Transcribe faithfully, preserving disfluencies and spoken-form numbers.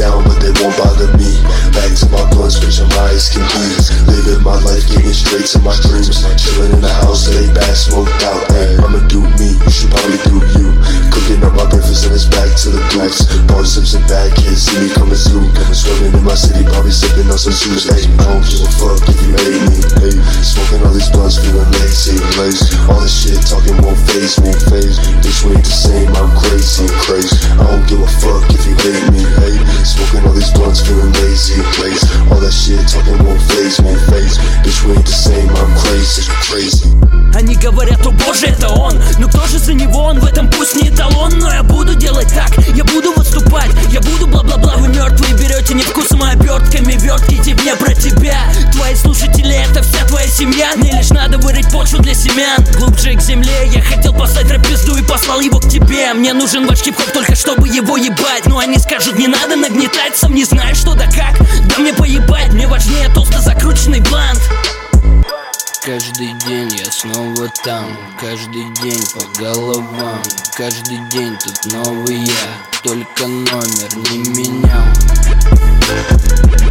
down, but they won't bother me. Back to my blunt, switch on my eyes can be. Living my life, getting straight to my dreams. Chilling in the house, lay back, smoked out. Ay, I'ma do me, you should probably do you. Cooking up my breakfast and it's back to the blacks. Bar Simpson bad kids, see me coming soon. Swimming in my city, probably sipping on some juice. Ay, I don't give a fuck if you hate me. Ay, smoking all these blunts, feeling lazy. lazy. All this shit talking won't faze me. Faze me. Bitch, we ain't the same, I'm crazy. crazy. I don't give a fuck if you hate me. Ay, smoking all these blunts, feeling lazy. lazy. All that shit talking won't faze me. Faze me. Bitch, we ain't the same, I'm crazy. crazy. Они говорят, о боже, это он. Но кто же за него, он в этом пусть не эталон. Но я буду делать так, я буду выступать. Я буду бла-бла-бла, вы мертвые берете невкусом и обертками. Вертките мне про тебя. Твои слушатели, это вся твоя семья. Мне лишь надо вырыть почву для семян. Глубже к земле, я хотел послать рэп-пизду и послал его к тебе. Мне нужен ваш хип-хоп только чтобы его ебать. Но они скажут, не надо нагнетать, сам не знаю что да как. Да мне поебать, мне важнее толсто закрученный блант. Каждый день я снова там, каждый день по головам. Каждый день тут новый я, только номер не менял.